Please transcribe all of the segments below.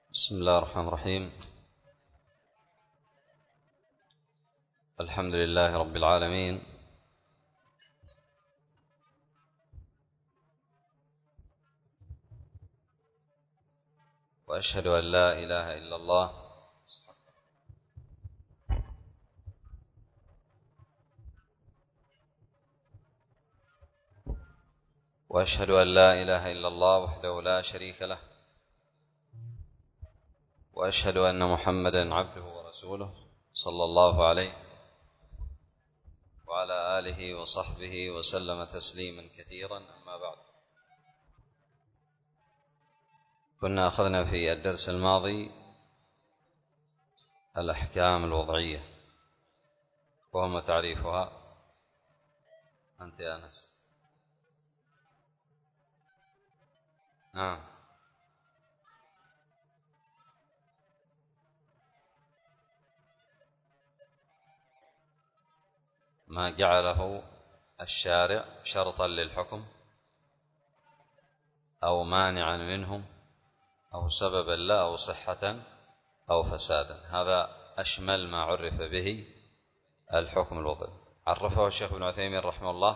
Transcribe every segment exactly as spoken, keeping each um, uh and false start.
بسم الله الرحمن الرحيم. الحمد لله رب العالمين، وأشهد أن لا إله إلا الله وأشهد أن لا إله إلا الله وحده لا شريك له، وأشهد أن محمدا عبده ورسوله صلى الله عليه وعلى آله وصحبه وسلم تسليما كثيرا. أما بعد، كنا أخذنا في الدرس الماضي الأحكام الوضعية، وما تعريفها أنت يا أنس؟ نعم. ما جعله الشارع شرطا للحكم أو مانعا منه أو سببا لا أو صحة أو فسادا، هذا أشمل ما عرف به الحكم الوضعي. عرفه الشيخ ابن عثيمين رحمه الله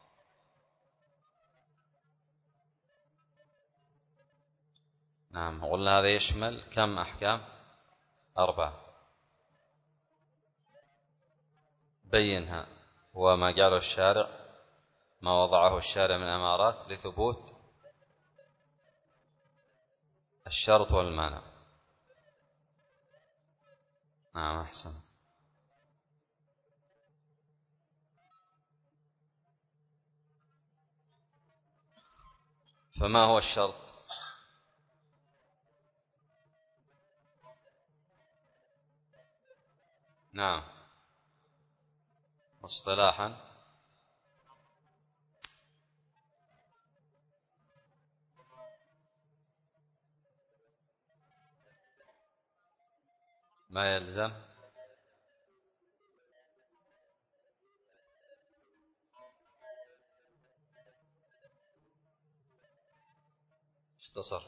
نعم. قلنا هذا يشمل كم أحكام؟ أربعة. بينها. هو ما جعله الشارع، ما وضعه الشارع من أمارات لثبوت الشرط والمانع. نعم أحسن. فما هو الشرط؟ نعم. اصطلاحا ما يلزم اختصر.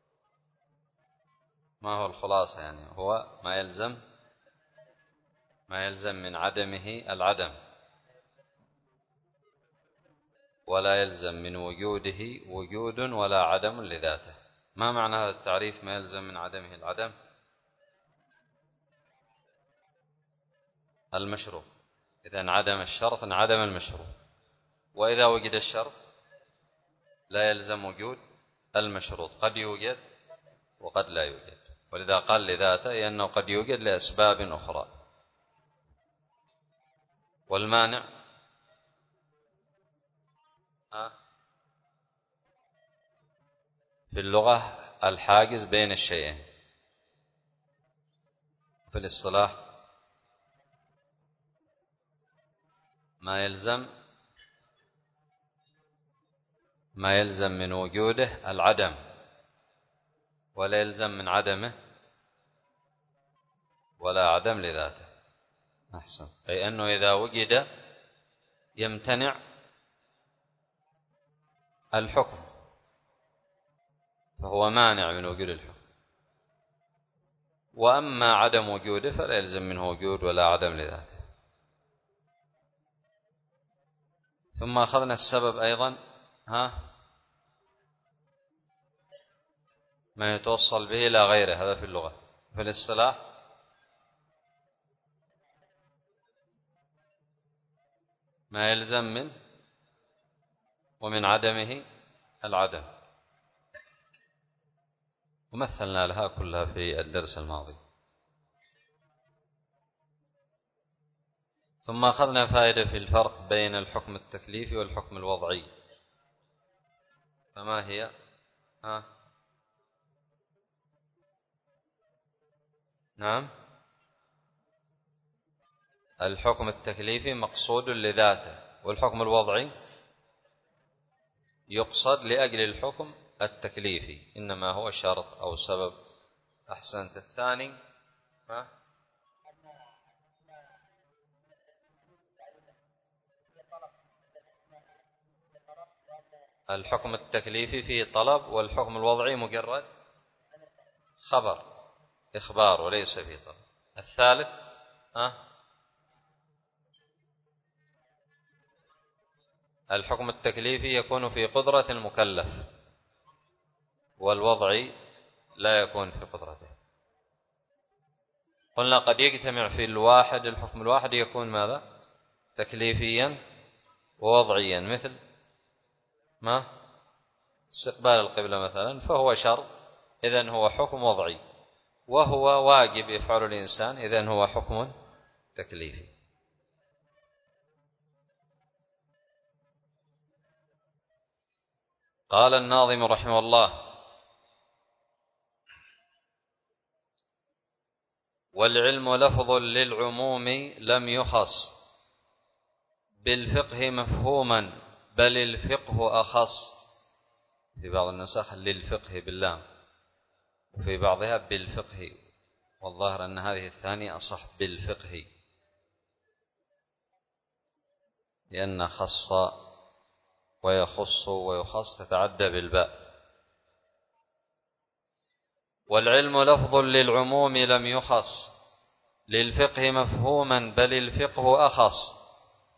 ما هو الخلاصة؟ يعني هو ما يلزم ما يلزم من عدمه العدم، ولا يلزم من وجوده وجود ولا عدم لذاته. ما معنى هذا التعريف؟ ما يلزم من عدمه العدم؟ المشروط. إذا انعدم الشرط انعدم المشروط، وإذا وجد الشرط لا يلزم وجود المشروط، قد يوجد وقد لا يوجد. ولذا قال لذاته لأنه قد يوجد لأسباب أخرى. والمانع في اللغة الحاجز بين الشيئين، في الاصطلاح ما يلزم ما يلزم من وجوده العدم، ولا يلزم من عدمه ولا عدم لذاته. أحسن. أي أنه إذا وجد يمتنع الحكم، فهو مانع من وجود الحكم. وأما عدم وجوده فلا يلزم منه وجود ولا عدم لذاته. ثم أخذنا السبب أيضا، ها ما يتوصل به إلى غيره، هذا في اللغة. في الاصطلاح ما يلزم منه ومن عدمه العدم، ومثلنا لها كلها في الدرس الماضي. ثم أخذنا فائدة في الفرق بين الحكم التكليفي والحكم الوضعي. فما هي؟ ها نعم. الحكم التكليفي مقصود لذاته، والحكم الوضعي يقصد لأجل الحكم التكليفي، إنما هو شرط أو سبب. أحسنت. الثاني ها؟ الحكم التكليفي فيه طلب، والحكم الوضعي مجرد خبر. إخبار وليس في طلب. الثالث أه؟ الحكم التكليفي يكون في قدرة المكلف، والوضعي لا يكون في قدرته. قلنا قد يجتمع في الواحد، الحكم الواحد يكون ماذا؟ تكليفيا ووضعيا، مثل ما استقبال القبلة مثلا، فهو شرط إذن هو حكم وضعي، وهو واجب يفعل الإنسان إذن هو حكم تكليفي. قال الناظم رحمه الله: والعلم لفظ للعموم لم يخص بالفقه مفهوما بل الفقه أخص. في بعض النسخ للفقه باللام، وفي بعضها بالفقه، والظاهر أن هذه الثانية أصح، بالفقه، لأن خص ويخص ويخص تتعدى بالباء. والعلم لفظ للعموم لم يخص للفقه مفهوما بل الفقه أخص.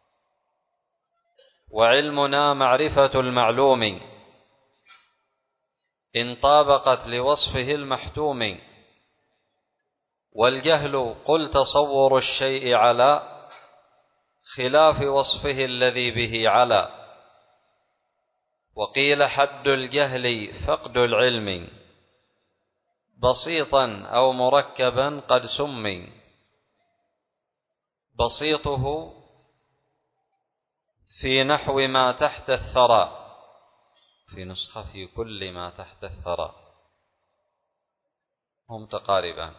وعلمنا معرفة المعلوم إن طابقت لوصفه المحتوم. والجهل قل تصور الشيء على خلاف وصفه الذي به على. وقيل حد الجهل فقد العلم بسيطا أو مركبا قد سمي. بسيطه في نحو ما تحت الثرى، في نسخة في كل ما تحت الثرى، هم متقاربان.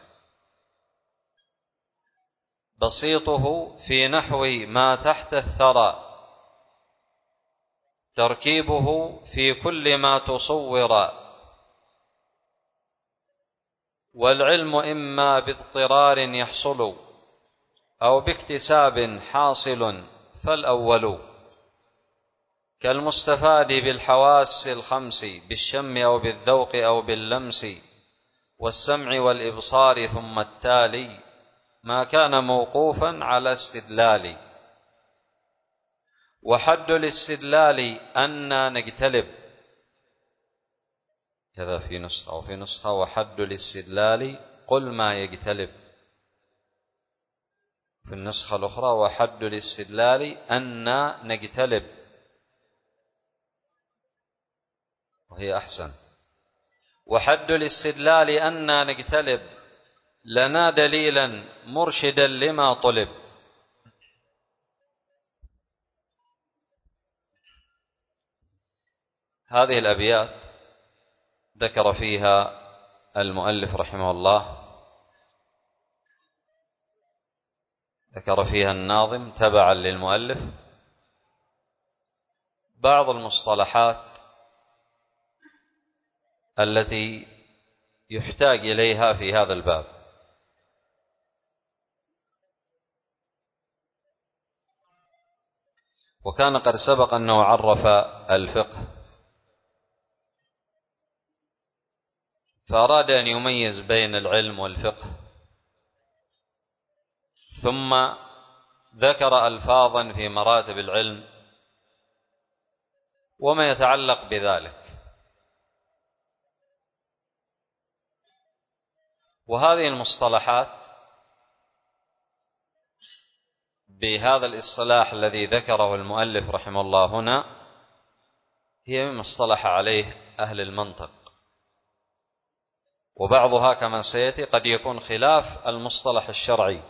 بسيطه في نحو ما تحت الثرى تركيبه في كل ما تصور. والعلم إما باضطرار يحصل أو باكتساب حاصل فالأول. كالمستفاد بالحواس الخمس بالشم أو بالذوق أو باللمس والسمع والإبصار. ثم التالي ما كان موقوفا على استدلال. وحد الاستدلال أن نجتلب، كذا في نسخة، أو في نسخة وحد الاستدلال قل ما يجتلب. في النسخة الأخرى وحد الاستدلال أن نجتلب، وهي أحسن. وحد الاستدلال أن نجتلب لنا دليلا مرشدا لما طلب. هذه الأبيات ذكر فيها المؤلف رحمه الله، ذكر فيها الناظم تبعا للمؤلف بعض المصطلحات التي يحتاج إليها في هذا الباب. وكان قد سبق أنه عرف الفقه، فأراد أن يميز بين العلم والفقه، ثم ذكر ألفاظا في مراتب العلم وما يتعلق بذلك. وهذه المصطلحات بهذا الاصطلاح الذي ذكره المؤلف رحمه الله هنا هي مما اصطلح عليه أهل المنطق، وبعضها كما سيأتي قد يكون خلاف المصطلح الشرعي.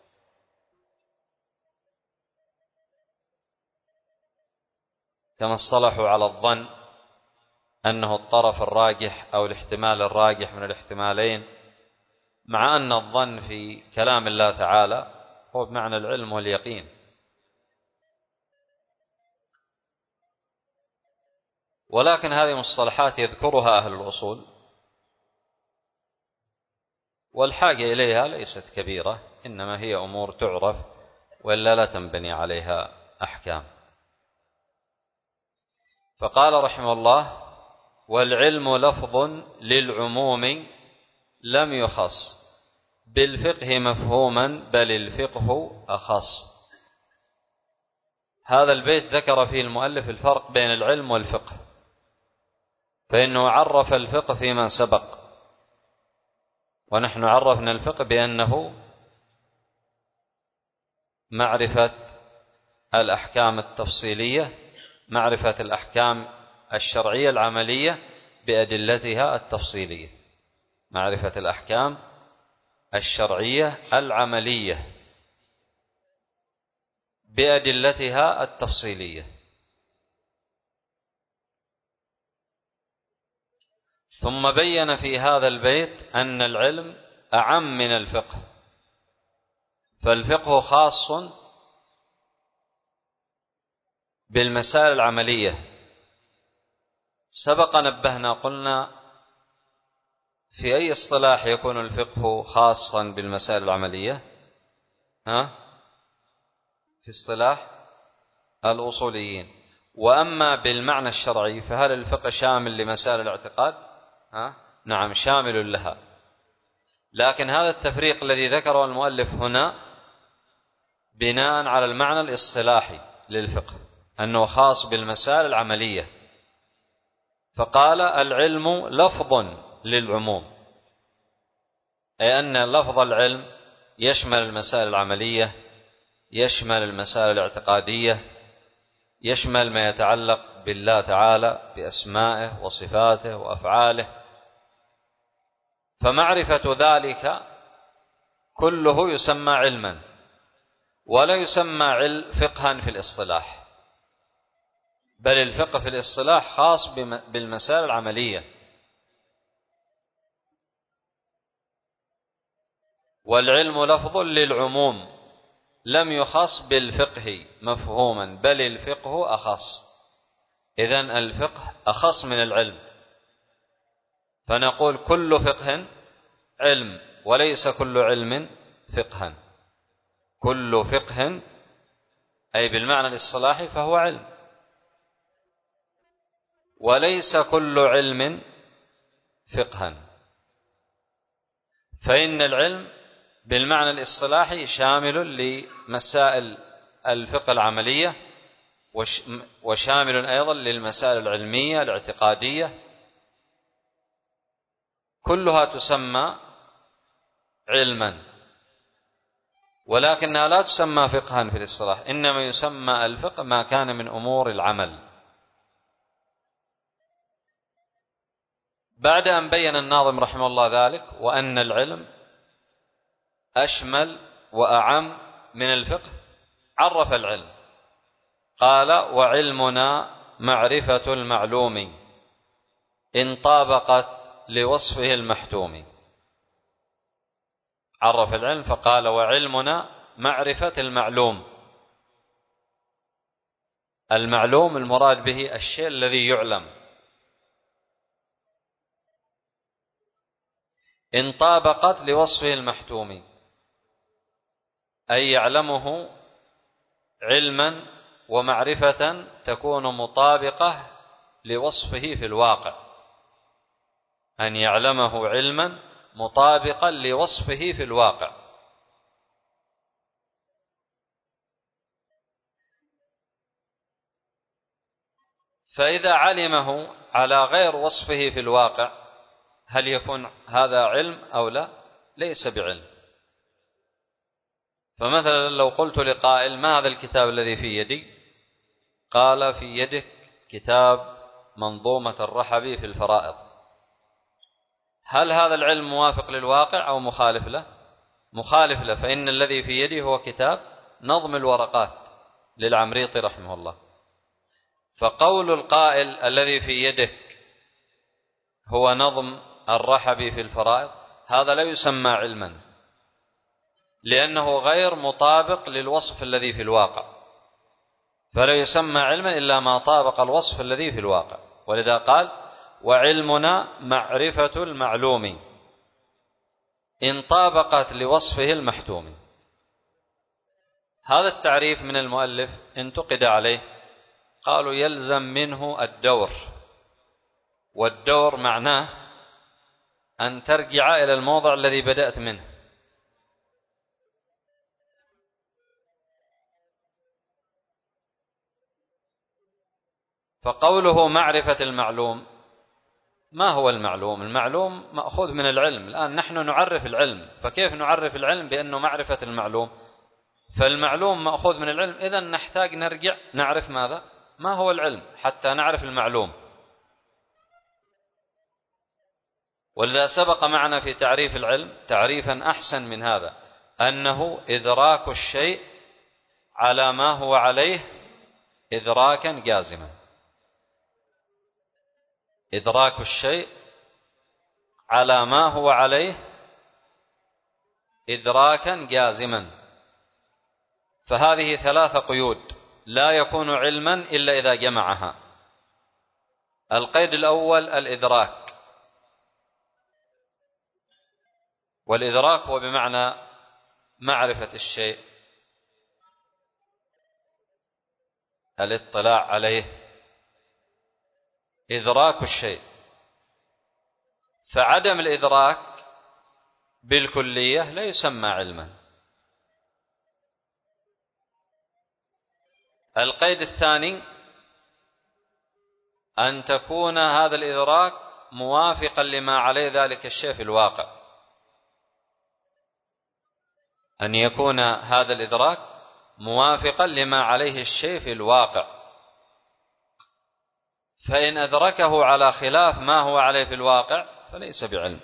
كما اصطلحوا على الظن أنه الطرف الراجح أو الاحتمال الراجح من الاحتمالين، مع أن الظن في كلام الله تعالى هو بمعنى العلم واليقين. ولكن هذه مصطلحات يذكرها أهل الأصول، والحاجة إليها ليست كبيرة، إنما هي أمور تعرف وإلا لا تنبني عليها أحكام. فقال رحمه الله: والعلم لفظ للعموم لم يخص بالفقه مفهوما بل الفقه أخص. هذا البيت ذكر فيه المؤلف الفرق بين العلم والفقه، فإنه عرف الفقه فيما سبق، ونحن عرفنا الفقه بأنه معرفة الأحكام التفصيلية، معرفة الأحكام الشرعية العملية بأدلتها التفصيلية، معرفة الأحكام الشرعية العملية بأدلتها التفصيلية. ثم بين في هذا البيت أن العلم أعم من الفقه، فالفقه خاص بالمسائل العملية. سبق نبهنا قلنا في أي اصطلاح يكون الفقه خاصا بالمسائل العملية؟ ها؟ في اصطلاح الأصوليين. وأما بالمعنى الشرعي فهل الفقه شامل لمسائل الاعتقاد؟ ها؟ نعم شامل لها، لكن هذا التفريق الذي ذكره المؤلف هنا بناء على المعنى الاصطلاحي للفقه أنه خاص بالمسائل العملية، فقال العلم لفظ للعموم، أي أن لفظ العلم يشمل المسائل العملية، يشمل المسائل الاعتقادية، يشمل ما يتعلق بالله تعالى بأسمائه وصفاته وأفعاله، فمعرفة ذلك كله يسمى علما، ولا يسمى فقها في الاصطلاح، بل الفقه في الاصطلاح خاص بالمسائل العملية. والعلم لفظ للعموم لم يخص بالفقه مفهوما بل الفقه أخص، إذن الفقه أخص من العلم، فنقول كل فقه علم وليس كل علم فقها. كل فقه أي بالمعنى الاصطلاحي فهو علم، وليس كل علم فقها، فإن العلم بالمعنى الاصطلاحي شامل لمسائل الفقه العملية، وشامل أيضا للمسائل العلمية الاعتقادية، كلها تسمى علما، ولكنها لا تسمى فقها في الاصطلاح، إنما يسمى الفقه ما كان من أمور العمل. بعد أن بين الناظم رحمه الله ذلك وأن العلم أشمل وأعم من الفقه، عرف العلم قال وعلمنا معرفة المعلوم إن طابقت لوصفه المحتوم. عرف العلم فقال وعلمنا معرفة المعلوم. المعلوم المراد به الشيء الذي يعلم. إن طابقت لوصفه المحتوم أي يعلمه علما ومعرفة تكون مطابقة لوصفه في الواقع، أن يعلمه علما مطابقا لوصفه في الواقع. فإذا علمه على غير وصفه في الواقع هل يكون هذا علم أو لا؟ ليس بعلم. فمثلا لو قلت لقائل ما هذا الكتاب الذي في يدي؟ قال في يدك كتاب منظومة الرحبي في الفرائض، هل هذا العلم موافق للواقع أو مخالف له؟ مخالف له، فإن الذي في يدي هو كتاب نظم الورقات للعمريطي رحمه الله. فقول القائل الذي في يدك هو نظم الرحبي في الفرائض هذا لا يسمى علما، لأنه غير مطابق للوصف الذي في الواقع، فلا يسمى علما إلا ما طابق الوصف الذي في الواقع. ولذا قال وعلمنا معرفة المعلوم إن طابقت لوصفه المحتوم. هذا التعريف من المؤلف انتقد عليه، قالوا يلزم منه الدور، والدور معناه أن ترجع إلى الموضع الذي بدأت منه، فقوله معرفة المعلوم، ما هو المعلوم؟ المعلوم مأخوذ من العلم. الآن نحن نعرف العلم، فكيف نعرف العلم بأنه معرفة المعلوم؟ فالمعلوم مأخوذ من العلم، إذن نحتاج نرجع نعرف ماذا؟ ما هو العلم حتى نعرف المعلوم. ولذا سبق معنا في تعريف العلم تعريفا أحسن من هذا، أنه إدراك الشيء على ما هو عليه إدراكا جازما. إدراك الشيء على ما هو عليه إدراكا جازما. فهذه ثلاث قيود لا يكون علما إلا إذا جمعها. القيد الأول الإدراك، والإدراك هو بمعنى معرفة الشيء، الاطلاع عليه، إدراك الشيء. فعدم الإدراك بالكلية لا يسمى علما. القيد الثاني أن تكون هذا الإدراك موافقا لما عليه ذلك الشيء في الواقع، أن يكون هذا الإدراك موافقا لما عليه الشيء في الواقع. فإن أدركه على خلاف ما هو عليه في الواقع فليس بعلم.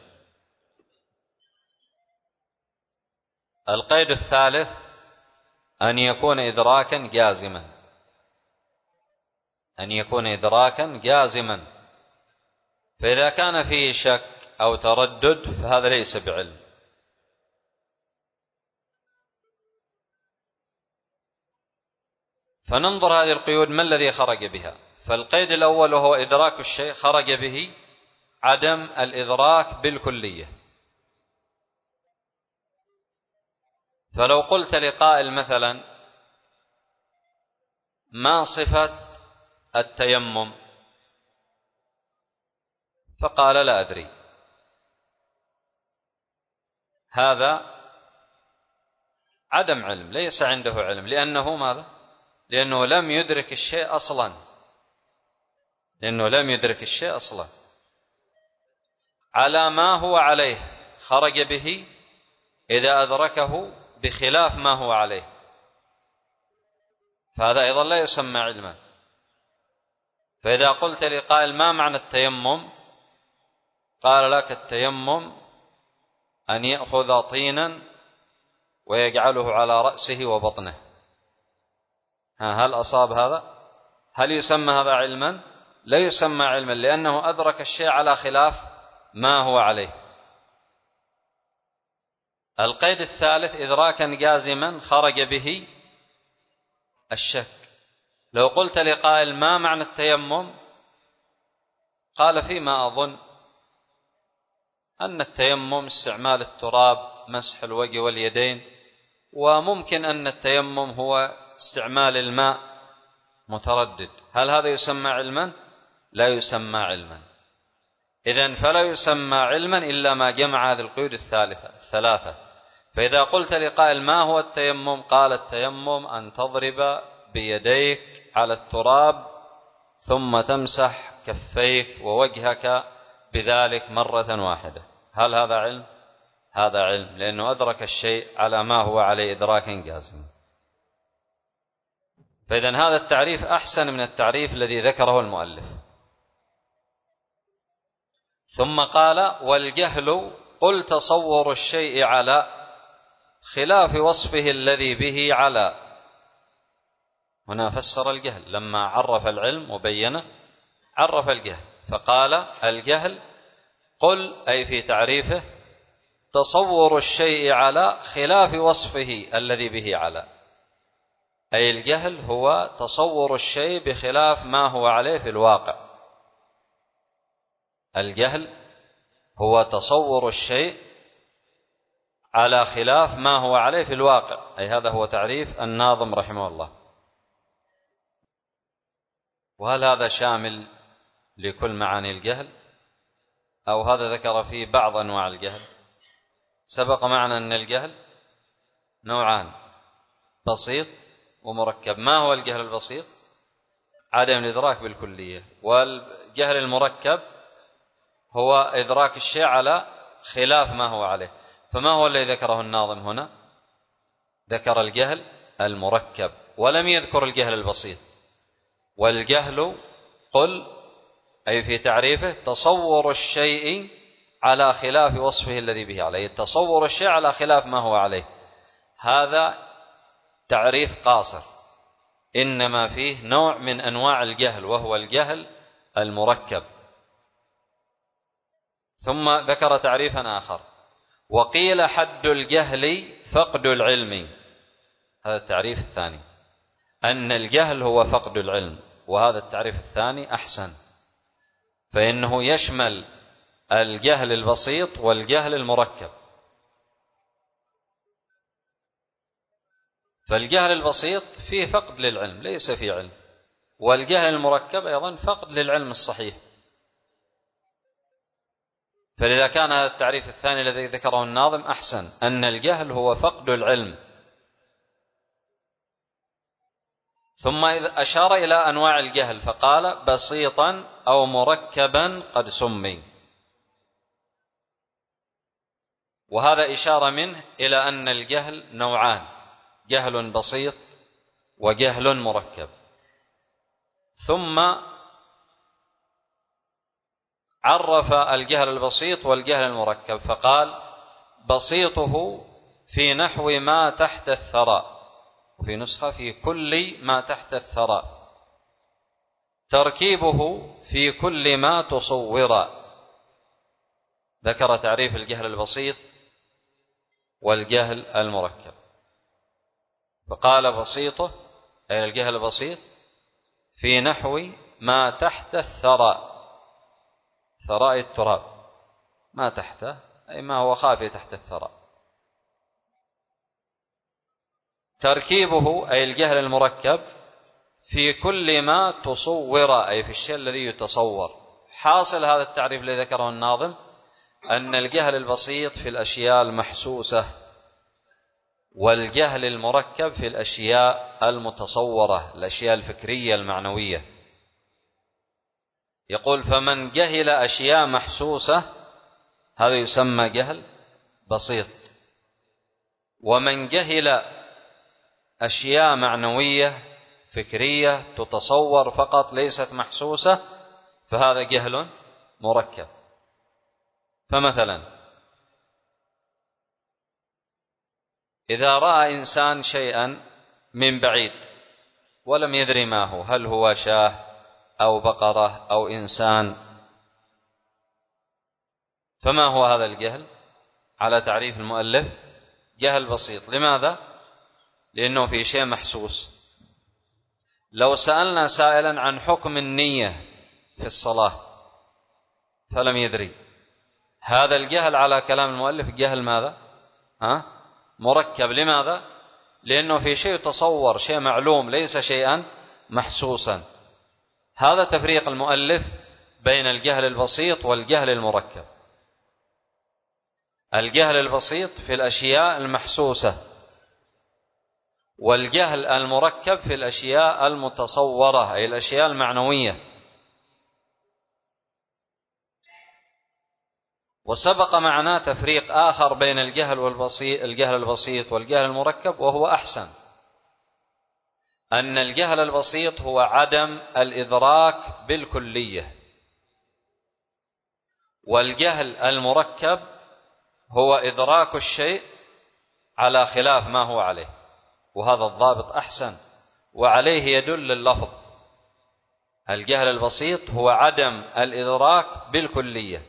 القيد الثالث أن يكون إدراكا جازما، أن يكون إدراكا جازما. فإذا كان فيه شك أو تردد فهذا ليس بعلم. فننظر هذه القيود ما الذي خرج بها. فالقيد الأول وهو إدراك الشيء خرج به عدم الإدراك بالكلية. فلو قلت لقائل مثلا ما صفة التيمم؟ فقال لا أدري، هذا عدم علم، ليس عنده علم. لأنه ماذا؟ لأنه لم يدرك الشيء أصلا، لأنه لم يدرك الشيء أصلا. على ما هو عليه خرج به إذا أدركه بخلاف ما هو عليه، فهذا أيضا لا يسمى علما. فإذا قلت لقائل ما معنى التيمم؟ قال لك التيمم أن يأخذ طينا ويجعله على رأسه وبطنه. ها، هل أصاب هذا؟ هل يسمى هذا علما؟ لا يسمى علما، لأنه أدرك الشيء على خلاف ما هو عليه. القيد الثالث إدراكا جازما خرج به الشك. لو قلت لقائل ما معنى التيمم؟ قال فيما أظن أن التيمم استعمال التراب، مسح الوجه واليدين، وممكن أن التيمم هو استعمال الماء، متردد. هل هذا يسمى علما؟ لا يسمى علما. إذن فلا يسمى علما إلا ما جمع هذه القيود الثالثة الثلاثة. فإذا قلت لقائل ما هو التيمم؟ قال التيمم أن تضرب بيديك على التراب ثم تمسح كفيك ووجهك بذلك مرة واحدة. هل هذا علم؟ هذا علم، لأنه أدرك الشيء على ما هو عليه إدراكا جازما. فإذن هذا التعريف أحسن من التعريف الذي ذكره المؤلف. ثم قال والجهل قل تصور الشيء على خلاف وصفه الذي به على. هنا فسر الجهل لما عرف العلم وبينه، عرف الجهل فقال الجهل قل أي في تعريفه تصور الشيء على خلاف وصفه الذي به على، أي الجهل هو تصور الشيء بخلاف ما هو عليه في الواقع. الجهل هو تصور الشيء على خلاف ما هو عليه في الواقع، أي هذا هو تعريف الناظم رحمه الله. وهل هذا شامل لكل معاني الجهل أو هذا ذكر فيه بعض أنواع الجهل؟ سبق معنا أن الجهل نوعان، بسيط ومركب. ما هو الجهل البسيط؟ عدم الإدراك بالكلية. والجهل المركب هو إدراك الشيء على خلاف ما هو عليه. فما هو الذي ذكره الناظم هنا؟ ذكر الجهل المركب ولم يذكر الجهل البسيط. والجهل قل أي في تعريفه تصور الشيء على خلاف وصفه الذي به عليه، تصور الشيء على خلاف ما هو عليه. هذا تعريف قاصر، إنما فيه نوع من أنواع الجهل وهو الجهل المركب. ثم ذكر تعريفا آخر: وقيل حد الجهل فقد العلم. هذا التعريف الثاني، أن الجهل هو فقد العلم، وهذا التعريف الثاني أحسن، فإنه يشمل الجهل البسيط والجهل المركب. فالجهل البسيط فيه فقد للعلم، ليس فيه علم، والجهل المركب أيضا فقد للعلم الصحيح. فلذا كان هذا التعريف الثاني الذي ذكره الناظم أحسن، أن الجهل هو فقد العلم. ثم أشار إلى أنواع الجهل فقال: بسيطا أو مركبا قد سمي. وهذا إشارة منه إلى أن الجهل نوعان: جهل بسيط وجهل مركب. ثم عرف الجهل البسيط والجهل المركب فقال: بسيطه في نحو ما تحت الثرى، وفي نسخة في كل ما تحت الثرى، تركيبه في كل ما تصور. ذكر تعريف الجهل البسيط والجهل المركب، فقال: بسيطه أي الجهل البسيط في نحو ما تحت الثرى، ثراء التراب، ما تحته أي ما هو خافي تحت الثرى. تركيبه أي الجهل المركب في كل ما تصور، أي في الشيء الذي يتصور. حاصل هذا التعريف الذي ذكره الناظم أن الجهل البسيط في الأشياء المحسوسة، والجهل المركب في الأشياء المتصورة، الأشياء الفكرية المعنوية. يقول: فمن جهل أشياء محسوسة هذا يسمى جهل بسيط، ومن جهل أشياء معنوية فكرية تتصور فقط ليست محسوسة فهذا جهل مركب. فمثلا إذا رأى إنسان شيئا من بعيد ولم يدري ما هو، هل هو شاه أو بقرة أو إنسان، فما هو هذا الجهل؟ على تعريف المؤلف جهل بسيط. لماذا؟ لأنه في شيء محسوس. لو سألنا سائلا عن حكم النية في الصلاة فلم يدري، هذا الجهل على كلام المؤلف جهل ماذا؟ ها؟ مركب. لماذا؟ لأنه في شيء تصور، شيء معلوم، ليس شيئا محسوسا. هذا تفريق المؤلف بين الجهل البسيط والجهل المركب. الجهل البسيط في الأشياء المحسوسة، والجهل المركب في الأشياء المتصورة أي الأشياء المعنوية. وسبق معنا تفريق آخر بين الجهل والبسيط الجهل البسيط والجهل المركب، وهو أحسن، أن الجهل البسيط هو عدم الإدراك بالكلية، والجهل المركب هو إدراك الشيء على خلاف ما هو عليه، وهذا الضابط أحسن، وعليه يدل اللفظ. الجهل البسيط هو عدم الإدراك بالكلية،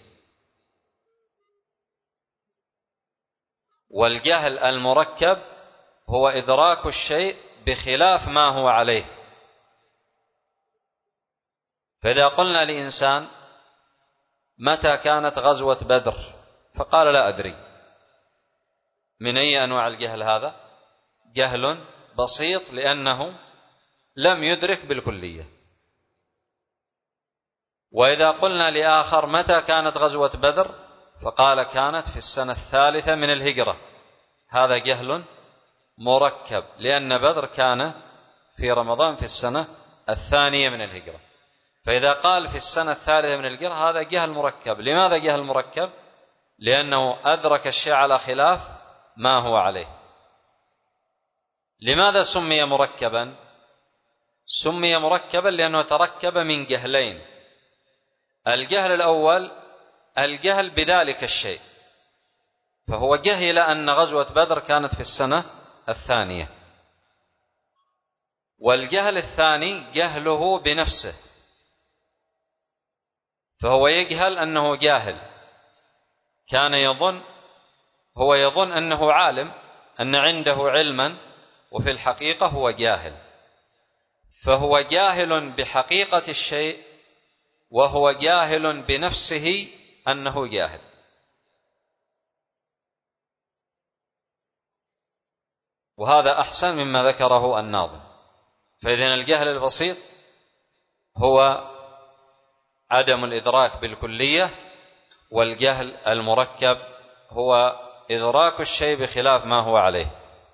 والجهل المركب هو إدراك الشيء بخلاف ما هو عليه. فإذا قلنا لإنسان: متى كانت غزوة بدر؟ فقال: لا أدري. من أي أنواع الجهل هذا؟ جهل بسيط، لأنه لم يدرك بالكلية. وإذا قلنا لآخر: متى كانت غزوة بدر؟ فقال: كانت في السنة الثالثة من الهجرة، هذا جهل مركب، لأن بدر كان في رمضان في السنة الثانية من الهجرة. فإذا قال في السنة الثالثة من الهجرة هذا جهل مركب. لماذا جهل مركب؟ لأنه أدرك الشيء على خلاف ما هو عليه. لماذا سمي مركبا؟ سمي مركبا لأنه تركب من جهلين. الجهل الأول الجهل بذلك الشيء، فهو جهل أن غزوة بدر كانت في السنة الثانية. والجهل الثاني جهله بنفسه، فهو يجهل أنه جاهل، كان يظن هو يظن أنه عالم، أن عنده علما، وفي الحقيقة هو جاهل. فهو جاهل بحقيقة الشيء، وهو جاهل بنفسه أنه جاهل. وهذا أحسن مما ذكره الناظم. فإذن الجهل البسيط هو عدم الإدراك بالكلية، والجهل المركب هو إدراك الشيء بخلاف ما هو عليه.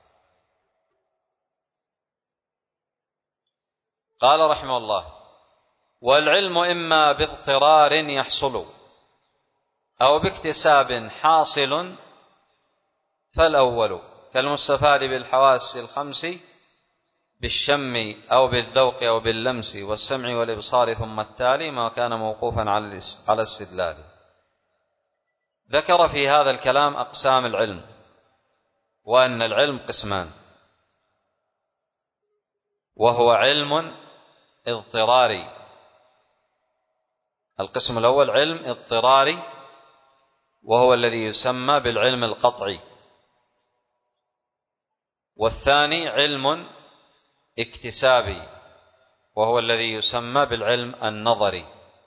قال رحمه الله: والعلم إما باضطرار يحصل أو باكتساب حاصل، فالأول كالمستفاد بالحواس الخمس بالشم أو بالذوق أو باللمس والسمع والإبصار، ثم التالي ما كان موقوفا على الاستدلال. ذكر في هذا الكلام أقسام العلم، وأن العلم قسمان، وهو علم اضطراري. القسم الأول علم اضطراري، وهو الذي يسمى بالعلم القطعي. والثاني علم اكتسابي، وهو الذي يسمى بالعلم النظري.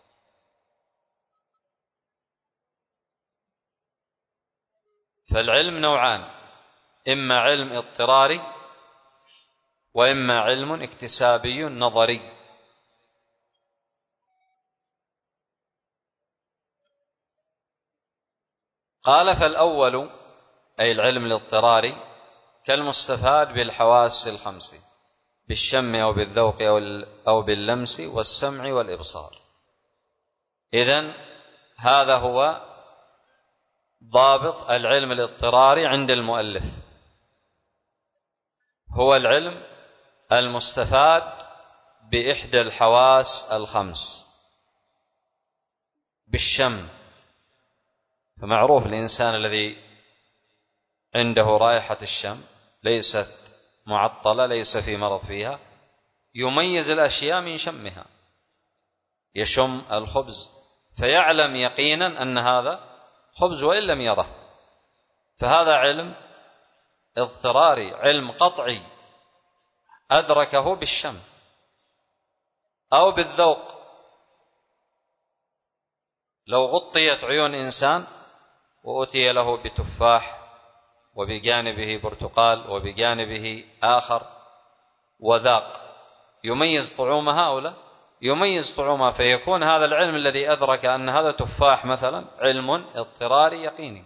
فالعلم نوعان: إما علم اضطراري، وإما علم اكتسابي نظري. قال: فالأول أي العلم الاضطراري كالمستفاد بالحواس الخمس بالشم أو بالذوق أو باللمس والسمع والإبصار. إذن هذا هو ضابط العلم الاضطراري عند المؤلف، هو العلم المستفاد بإحدى الحواس الخمس. بالشم، فمعروف الإنسان الذي عنده رائحة الشم ليست معطلة، ليس في مرض فيها، يميز الأشياء من شمها، يشم الخبز فيعلم يقينا أن هذا خبز وإن لم يره. فهذا علم اضطراري، علم قطعي أدركه بالشم. أو بالذوق، لو غطيت عيون إنسان وأتي له بتفاح وبجانبه برتقال وبجانبه آخر وذاق، يميز طعومها أو لا؟ يميز طعومها. فيكون هذا العلم الذي أدرك أن هذا تفاح مثلا علم اضطراري يقيني.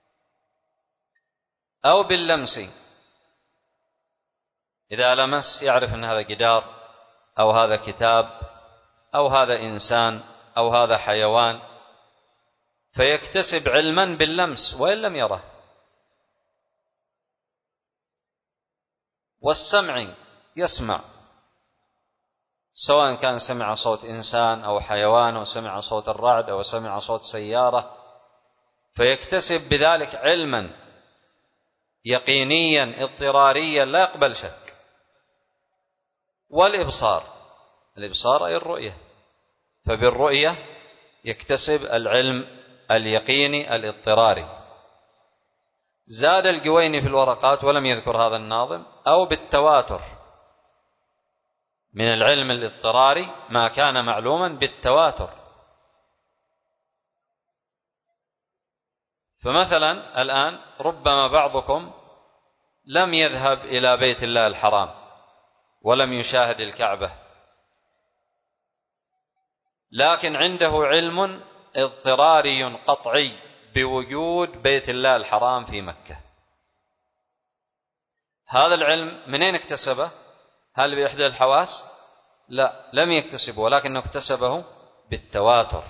أو باللمس، إذا لمس يعرف أن هذا جدار أو هذا كتاب أو هذا إنسان أو هذا حيوان، فيكتسب علما باللمس وإن لم يره. والسمع، يسمع، سواء كان سمع صوت إنسان أو حيوان، أو سمع صوت الرعد، أو سمع صوت سيارة، فيكتسب بذلك علما يقينيا اضطراريا لا يقبل شك. والإبصار، الإبصار أي الرؤية، فبالرؤية يكتسب العلم اليقيني الاضطراري. زاد الجويني في الورقات ولم يذكر هذا الناظم: أو بالتواتر، من العلم الاضطراري ما كان معلوما بالتواتر. فمثلا الآن ربما بعضكم لم يذهب إلى بيت الله الحرام ولم يشاهد الكعبة، لكن عنده علم اضطراري قطعي بوجود بيت الله الحرام في مكة. هذا العلم منين اكتسبه؟ هل بإحدى الحواس؟ لا، لم يكتسبه، ولكنه اكتسبه بالتواتر.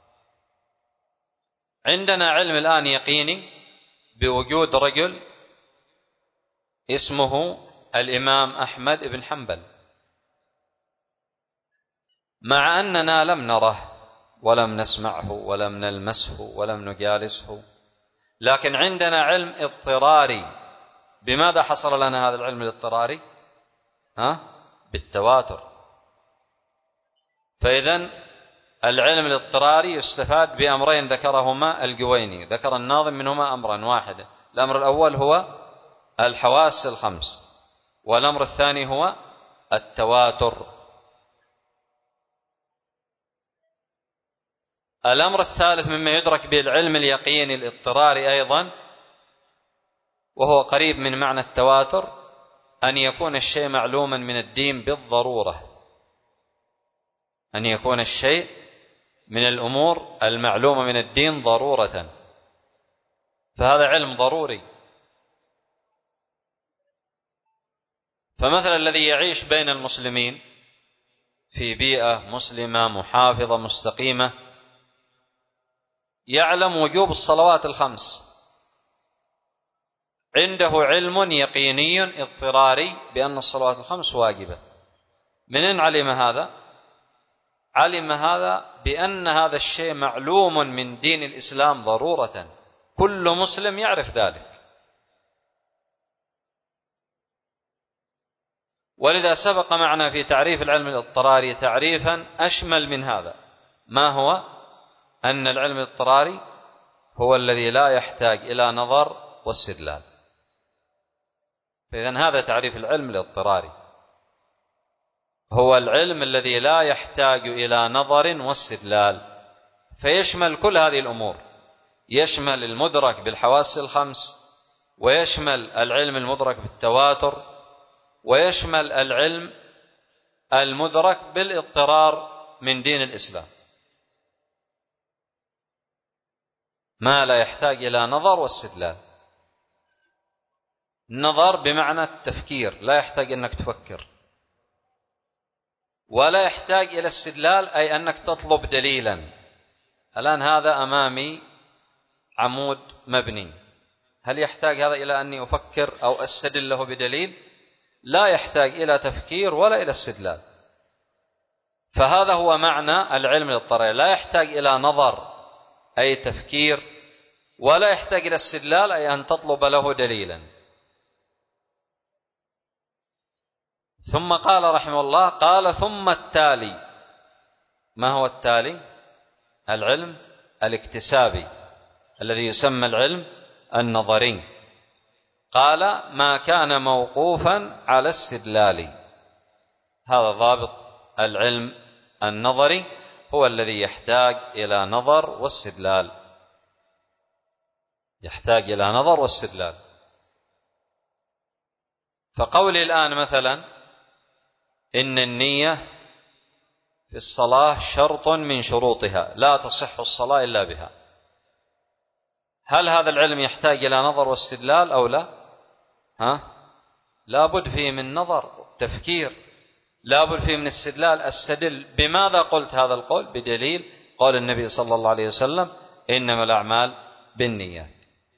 عندنا علم الآن يقيني بوجود رجل اسمه الإمام أحمد بن حنبل، مع أننا لم نره ولم نسمعه ولم نلمسه ولم نجالسه، لكن عندنا علم اضطراري. بماذا حصل لنا هذا العلم الاضطراري؟ ها؟ بالتواتر. فإذن العلم الاضطراري يستفاد بأمرين ذكرهما الجويني، ذكر الناظم منهما أمرا واحدا. الأمر الأول هو الحواس الخمس، والأمر الثاني هو التواتر. الأمر الثالث مما يدرك به العلم اليقيني الاضطراري أيضا، وهو قريب من معنى التواتر، أن يكون الشيء معلوما من الدين بالضرورة، أن يكون الشيء من الأمور المعلومة من الدين ضرورة، فهذا علم ضروري. فمثلا الذي يعيش بين المسلمين في بيئة مسلمة محافظة مستقيمة يعلم وجوب الصلوات الخمس، عنده علم يقيني اضطراري بأن الصلوات الخمس واجبة. منين علم هذا؟ علم هذا بأن هذا الشيء معلوم من دين الإسلام ضرورة، كل مسلم يعرف ذلك. ولذا سبق معنا في تعريف العلم الاضطراري تعريفا أشمل من هذا. ما هو؟ أن العلم الاضطراري هو الذي لا يحتاج إلى نظر واستدلال. فإذن هذا تعريف العلم الاضطراري، هو العلم الذي لا يحتاج إلى نظر واستدلال، فيشمل كل هذه الأمور، يشمل المدرك بالحواس الخمس، ويشمل العلم المدرك بالتواتر، ويشمل العلم المدرك بالاضطرار من دين الإسلام، ما لا يحتاج إلى نظر واستدلال. نظر بمعنى التفكير، لا يحتاج أنك تفكر، ولا يحتاج إلى استدلال أي أنك تطلب دليلا. الآن هذا أمامي عمود مبني، هل يحتاج هذا إلى أني أفكر أو أستدل له بدليل؟ لا يحتاج إلى تفكير ولا إلى استدلال. فهذا هو معنى العلم الاضطراري، لا يحتاج إلى نظر أي تفكير، ولا يحتاج إلى استدلال أي أن تطلب له دليلا. ثم قال رحمه الله، قال ثم التالي. ما هو التالي؟ العلم الاكتسابي الذي يسمى العلم النظري. قال ما كان موقوفا على استدلال. هذا ضابط العلم النظري، هو الذي يحتاج إلى نظر واستدلال، يحتاج إلى نظر واستدلال. فقولي الآن مثلا إن النية في الصلاة شرط من شروطها، لا تصح الصلاة إلا بها، هل هذا العلم يحتاج إلى نظر واستدلال أو لا؟ ها؟ لا بد فيه من نظر تفكير، لا بد فيه من استدلال. استدل بماذا قلت هذا القول؟ بدليل قول النبي صلى الله عليه وسلم إنما الأعمال بالنيات.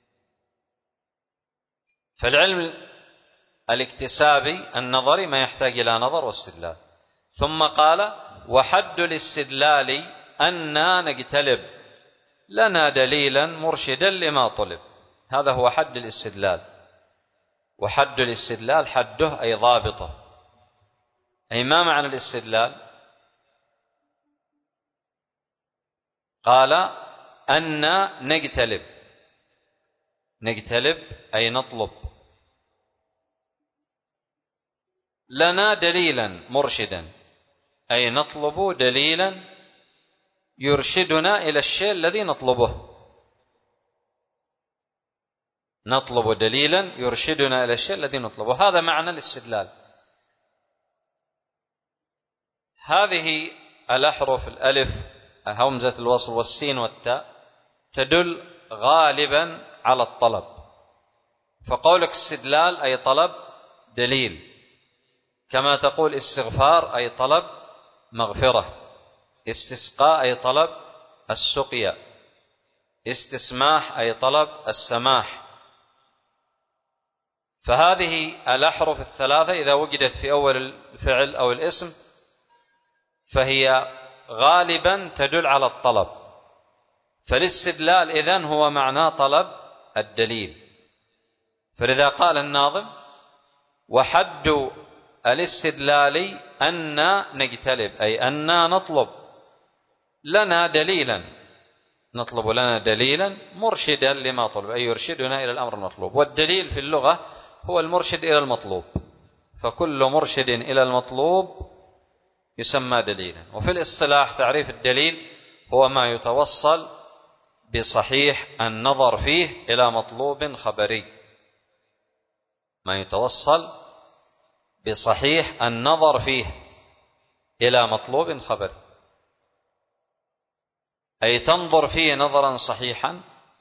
فالعلم الاكتسابي النظري ما يحتاج إلى نظر واستدلال. ثم قال وحد الاستدلال أننا نجتلب لنا دليلا مرشدا لما طلب. هذا هو حد الاستدلال. وحد الاستدلال حده أي ضابطه. أي ما معنى الاستدلال؟ قال أن نجتلب، نجتلب أي نطلب لنا دليلا مرشدا، أي نطلب دليلا يرشدنا إلى الشيء الذي نطلبه، نطلب دليلا يرشدنا إلى الشيء الذي نطلبه. هذا معنى الاستدلال. هذه الأحرف الألف همزة الوصل والسين والتاء تدل غالبا على الطلب، فقولك استدلال أي طلب دليل، كما تقول استغفار أي طلب مغفرة، استسقاء أي طلب السقيا، استسماح أي طلب السماح. فهذه الأحرف الثلاثة إذا وجدت في أول الفعل أو الاسم فهي غالبا تدل على الطلب، فالاستدلال إذن هو معنى طلب الدليل. فلذا قال الناظم: وحد الاستدلال أن نجتلب، أي أن نطلب لنا دليلا، نطلب لنا دليلا مرشدا لما طلب، أي يرشدنا إلى الأمر المطلوب. والدليل في اللغة هو المرشد إلى المطلوب، فكل مرشد إلى المطلوب يسمى دليلا. وفي الاصطلاح تعريف الدليل هو ما يتوصل بصحيح النظر فيه إلى مطلوب خبري، ما يتوصل بصحيح النظر فيه إلى مطلوب خبري، أي تنظر فيه نظرا صحيحا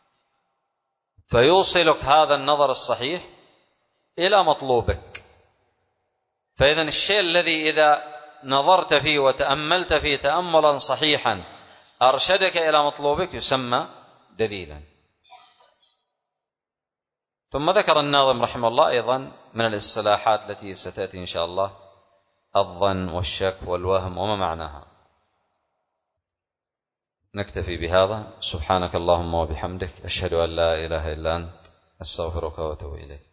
فيوصلك هذا النظر الصحيح إلى مطلوبك. فإذا الشيء الذي إذا نظرت فيه وتأملت فيه تأملا صحيحا أرشدك إلى مطلوبك يسمى دليلا. ثم ذكر الناظم رحمه الله أيضا من الاصطلاحات التي ستأتي إن شاء الله الظن والشك والوهم وما معناها. نكتفي بهذا. سبحانك اللهم وبحمدك، أشهد أن لا إله إلا أنت، أستغفرك وأتوب إليك.